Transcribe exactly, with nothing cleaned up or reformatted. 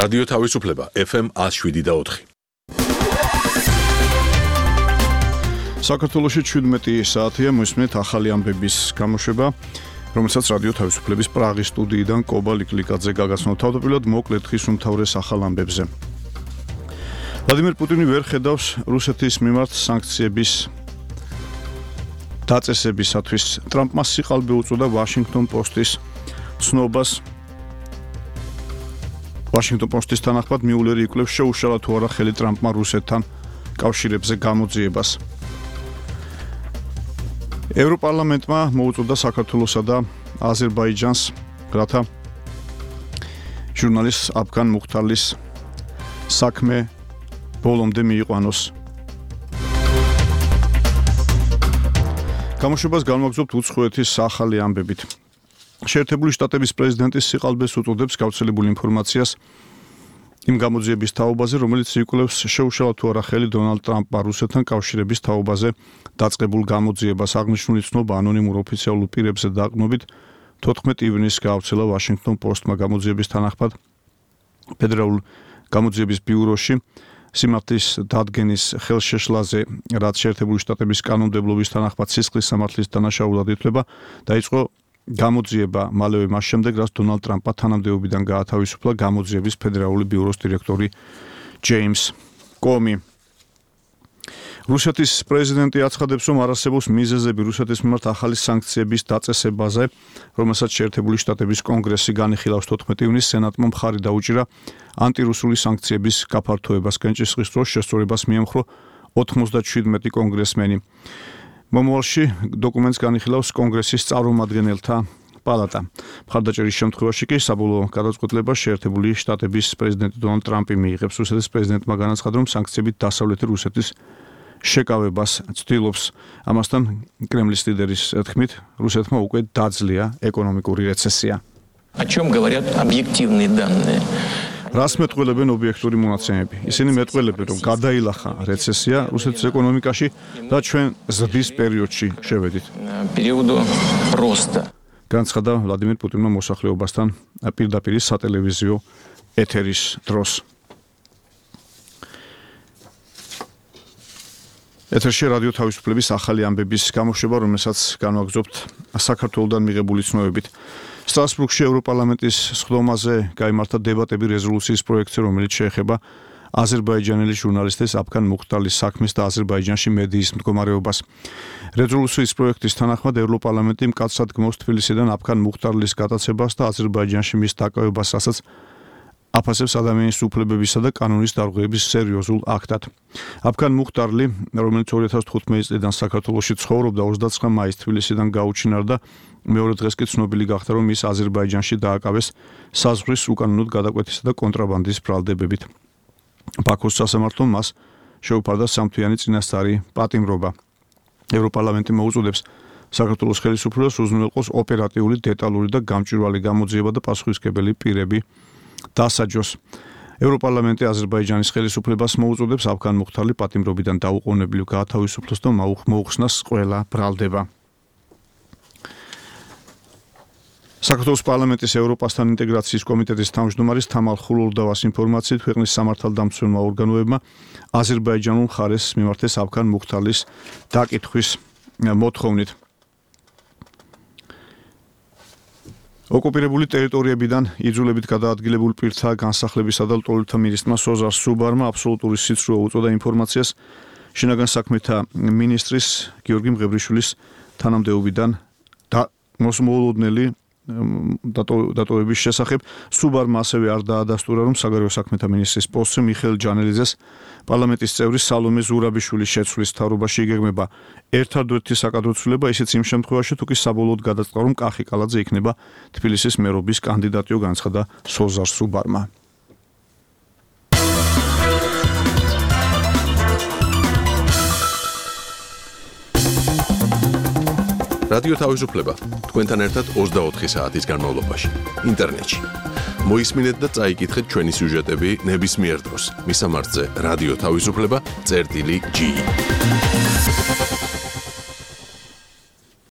რადიო თავისუფლება ეფ ემ one oh seven და four. საქართველოში შვიდმეტი საათია, მოსმენთ ახალი ამბების გამოშვება, რომელსაც რადიო თავისუფლების პრაღის სტუდიიდან კობა ლიკლიკაძე გაგაცნო. თავდაპირველად მოკლედ ხის უმთავრეს ახალ ამბებზე. ვლადიმერ პუტინი ვერ ხედავს რუსეთის მიმართ სანქციების დაწესებისათვის. ტრამპმა სიყალბე უწოდა ვაშინგტონ პოსტის ცნობას. ვაშინგტონ პოსტის თანახმად მიულერი იკვლევს შეუშალა თუ არა ხელი ტრამპმა რუსეთთან კავშირებზე გამოძიებას. ევროპარლამენტმა მოუწოდა საქართველოსა და აზერბაიჯანს, რათა ჟურნალისტ აფგან მუხთარლის საქმე ბოლომდე მიიყვანოს. გამოშვებას განვაგრძობთ უცხოეთის ახალი ამბებით. შეერთებული შტატების პრეზიდენტის სიყალბეს უწოდებს გავრცელებულ ინფორმაციას იმ გამოძიების თაობაზე, რომელიც იკვლევს შეუშალა თუ არა ხელი დონალდ ტრამპმა რუსეთთან კავშირების თაობაზე დაწყებულ გამოძიებას. აღნიშნული ცნობა ანონიმურ ოფიციალურ პირებზე დაყრდნობით თოთხმეტი ივნისს გაავრცელა ვაშინგტონ პოსტმა. გამოძიების თანახმად ფედერალურ გამოძიების ბიუროში სიმართლის დადგენის ხელშეშლაზე, რაც შეერთებული შტატების კანონმდებლობის თანახმად სისხლის სამართლის დანაშაულად ითვლება, დაიწყო გამოძიება მალევე მას შემდეგ, რაც დონალდ ტრამპმა თანამდებობიდან გაათავისუფლა გამოძიების ფედერალური ბიუროს დირექტორი ჯეიმს კომი. რუსეთის პრეზიდენტი აცხადებს, რომ არ არსებობს მიზეზები რუსეთის მიმართ ახალი სანქციების დაწესებაზე, რომელსაც შეერთებული შტატების კონგრესი განიხილავს. თოთხმეტი ივნისს სენატმა მხარი დაუჭირა ანტირუსული სანქციების გაფართოებას. კენჭისყრის დროს შესწორებას მიემხრო ოთხმოცდაშვიდმეტი კონგრესმენი. მომავალში დოკუმენტს განიხილავს კონგრესის წარმომადგენელთა პალატა. მხარდაჭერის შემთხვევაში კი საბოლოო გადაწყვეტილებას შეერთებული შტატების პრეზიდენტი დონალდ ტრამპი მიიღებს. რუსეთის პრეზიდენტმა განაცხადა, რომ სანქციებით დასავლეთი რუსეთის შეკავებას ცდილობს. ამასთან კრემლის ლიდერის თქმით, რუსეთმა უკვე დაძლია ეკონომიკური რეცესია. О чем говорят объективные данные? რას მეტყველებენ ობიექტური მონაცემები? ისინი მეტყველებენ, რომ გადაილახა რეცესია რუსეთის ეკონომიკაში და ჩვენ ზრდის პერიოდში შევედით. Периоду роста. განცხადა ვლადიმერ პუტინმა მოსახლეობასთან პირდაპირ სატელევიზიო ეთერის დროს. ეთერში რადიო თავისუფლების ახალი ამბების გამოშვება, რომელსაც განვაგრძობთ საქართველოსთან მიღებული ცნობებით. სტრასბურგში ევროპარლამენტის სხდომაზე გაიმართა დებატები რეზოლუციის პროექტზე, რომელიც შეეხება აზერბაიჯანელი ჟურნალისტის აფგან მუხთარლის საქმეს და აზერბაიჯანში მედიის მდგომარეობას. რეზოლუციის პროექტის თანახმად ევროპარლამენტი მკაცრად გმობს თბილისიდან აფგან მუხთარლის გადაცებას და აზერბაიჯანში მის დაკავებას, რასაც აფასებს ადამიანის უფლებებისა და კანონის დარღვევების სერიოზულ აქტად. აფგან მუხთარლი, რომელიც ორი ათას თხუთმეტი წლიდან საქართველოში ცხოვრობდა, ოცდაცხრა მაისს თბილისიდან გაუჩინარდა. მეორე დღეს კი ცნობილი გახდა, რომ ის აზერბაიჯანში დააკავეს საზღვრის უკანონოდ გადაკვეთისა და კონტრაბანდის ბრალდებებით. ბაქოს სასამართლომ მას შეუფარდა სამთვიანი წინასწარი პატიმრობა. ევროპარლამენტი მოუწოდებს საქართველოს ხელისუფლებას უზრუნველყოს ოპერატიული, დეტალური და გამჭვირვალე გამოძიება და პასუხისმგებელი პირები დასაჯოს. ევროპარლამენტი აზერბაიჯანის ხელისუფლებას მოუწოდებს აფგან მუხთარლი პატიმრობიდან დაუყოვნებლივ გაათავისუფლოს და მოუხსნას ყველა ბრალდება. საქართველოს პარლამენტის ევროპასთან ინტეგრაციის კომიტეტის თავმჯდომარის თამარ ხულურდავას ინფორმაციით, ქვეყნის სამართალდამცველმა ორგანოებმა აზერბაიჯანულ მხარეს მიმართეს აფგან მუხთარლის დაკითხვის მოთხოვნით. ოკუპირებული ტერიტორიებიდან იძულებით გადაადგილებულ პირთა განსახლებისა და ლტოლვილთა მინისტრმა სოზარ სუბარმა აბსოლუტური სიცრუე უწოდა ინფორმაციას შინაგან საქმეთა მინისტრის გიორგი მღევრიშვილის თანამდებობიდან და მოსმოლოდნელი დატოვების შესახებ. სუბარმა ასევე არ დაადასტურა, რომ საგარეო საქმეთა მინისტრის პოსტზე მიხეილ ჯანელიძეს პარლამენტის წევრი სალომე ზურაბიშვილის შეცვლის მთავრობაში იგეგმება ერთადერთი საკადრო ცვლილება, ისიც იმ შემთხვევაში, თუ კი საბოლოოდ გადაწყდა, რომ კახი კალაძე იქნება თბილისის მერობის კანდიდატიო, განცხადა სოზარ სუბარმა. რადიო თავისუფლება თქვენთან ერთად ოცდაოთხი საათის განმავლობაში ინტერნეტში. მოისმინეთ და წაიკითხეთ ჩვენი სიუჟეტები ნებისმიერ დროს. მისამართზე რადიო თავისუფლება წერტილი ჯი.